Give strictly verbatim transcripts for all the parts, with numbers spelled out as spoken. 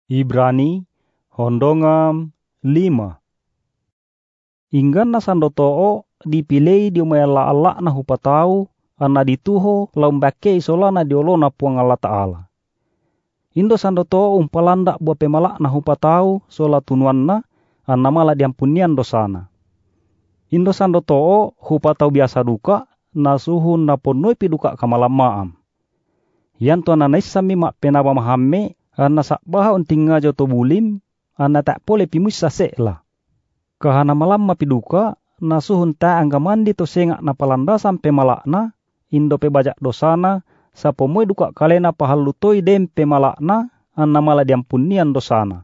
Ibrani hondongam lima. Inggan na sandotoo dipilei di umela Allah na hupatau ana dituho lambake isola na diolona puang Allah Ta'ala. Indo sandotoo umpalanda buah pemalak na hupatau sola tunuanna anna mala diampunian dosana. Indo sandotoo hupatau biasa duka na suhun na ponoi piduka kamalamaam. Yan tuan na naisami mak penaba mahamme anna sakbaha untinga joto bulim anna tak pole pimusa sekla. Kahana malam mapiduka na suhun ta anggamandi to sengak na palanda sampai malakna indo pe bajak dosana sapomoi duka kalena pahallutoi dempe malakna anna mala diampunian dosana.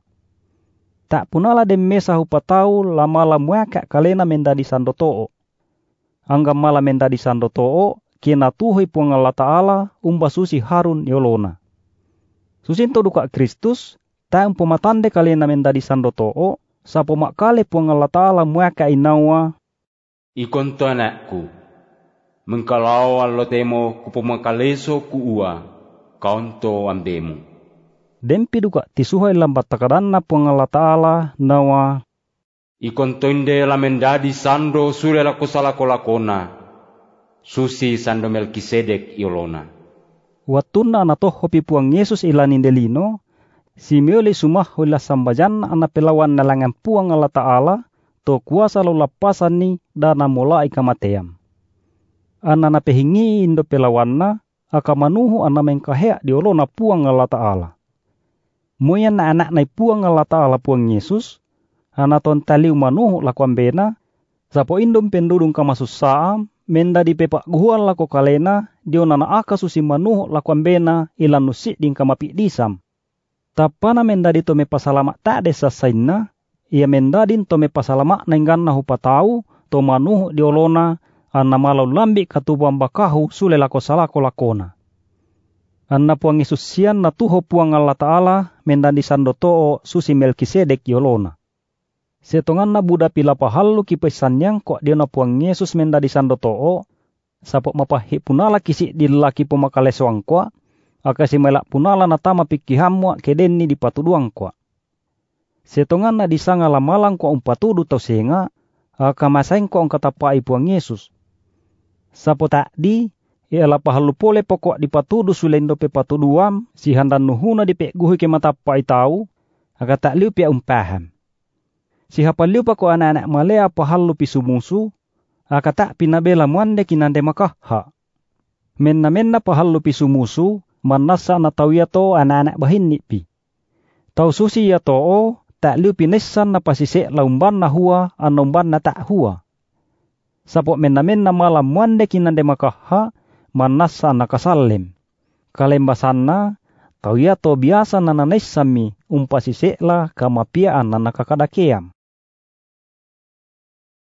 Tak punala demmesa hupatau lamala muaka kalena mendadi sandotoo. Anggam mala mendadi sandotoo kena tuhoi puang Allah Ta'ala umba susi Harun yolona. Susinto duka Kristus ta umpomatande kalena mendadi sandotoo sapo makale puang Allah Ta'ala muaka inawa. Ikon to anakku, mengkalau allo temo kupomakaleso kuua, kaunto ambemu. Dempi duka tisuhai lambat takadanna puang Allah Ta'ala nawa. Ikon toinde lamendadi sando sure lako salako lakona, susi sando Melkisedek yolona. Watuna na toho pi puang Yesus ilanin delino, si mioli sumah hula sambajan ana pelawan nalangan puang Allah Ta'ala, to kuasa lo lapasan ni dana mulai kamateam. Ana na pehingi indo pelawanna akamanuhu ana mengkahea diolona puang Allah Ta'ala. Moyan na anak nai puang Allah Ta'ala puang Yesus, ana ton taliu manuhu lakwambena, sapo indom pendudung kamasussaam, menda di pepak guhuan lako kalena, diona na aka susi manuhu lakwambena ilan nusik ding kamapik disam. Tapana menda di tome pasalamak tak desa sainna, ia mendadin tome pasalamak nainggan na hupatau, to manuhu diolona, anna malau lambik katubang bakahu sule lako salako lakona. Anna puang Yesus sian na tuho puang Allah Ta'ala mendadi sandotoo susi Melkisedek yolona. Setongan na buda pila pahalu kipesannyang kok dia na puang Yesus mendadi sandotoo, sapok mapahi punala kisik di lelaki pemakalesoang kwa, akasi melak punala na tama pikihamwa kedenni di patuduang kwa. Setongan na disanga lamalang kwa umpatudu tau senga, akamasaing kwa angkatapai puang Yesus. Sapo tak di, ialah pahalu pole pokok di patudu sulendo pe patuduam, si handan nuhuna di pek guhi ke matapai tau, aga tak liu pia umpaham. Si hapaliu pako anak-anak malea pahalu pisumusu, aga tak pinabela muande kinande makahha. Menna-menna pahalu pisumusu, manasa na tau yato anak-anak bahinni pi. Tau susi yato tak liu pinesan na pasisek laumban na hua, anomban na tak hua. Sapok menna-menna malam muande kinande makahha, manasa na kasalem. Kalembasanna, tau yato biasa na nanesami umpasisek la kamapiaan na nakakadakeam.